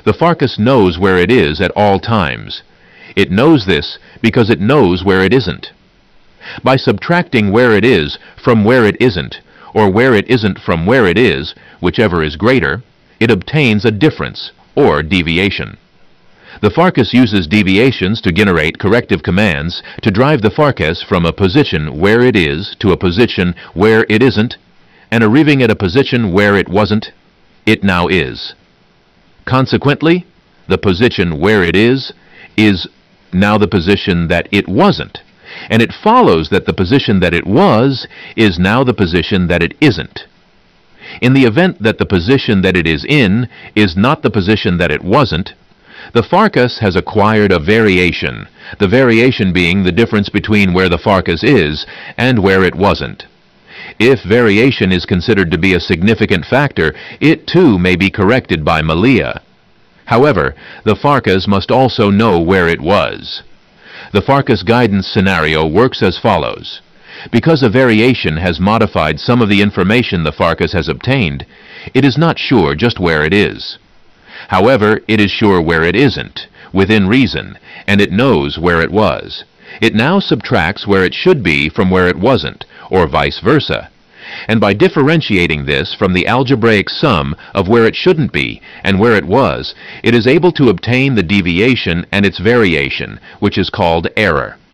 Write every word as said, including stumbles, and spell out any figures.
The Farkas knows where it is at all times. It knows this because it knows where it isn't. By subtracting where it is from where it isn't, or where it isn't from where it is, whichever is greater, it obtains a difference, or deviation. The Farkas uses deviations to generate corrective commands to drive the Farkas from a position where it is to a position where it isn't, and arriving at a position where it wasn't, it now is. Consequently, the position where it is is now the position that it wasn't, and it follows that the position that it was is now the position that it isn't. In the event that the position that it is in is not the position that it wasn't, the Farkas has acquired a variation, the variation being the difference between where the Farkas is and where it wasn't. If variation is considered to be a significant factor, it too may be corrected by Malia. However, the Farkas must also know where it was. The Farkas guidance scenario works as follows. Because a variation has modified some of the information the Farkas has obtained, it is not sure just where it is. However, it is sure where it isn't, within reason, and it knows where it was. It now subtracts where it should be from where it wasn't, or vice versa. And by differentiating this from the algebraic sum of where it shouldn't be and where it was, it is able to obtain the deviation and its variation, which is called error.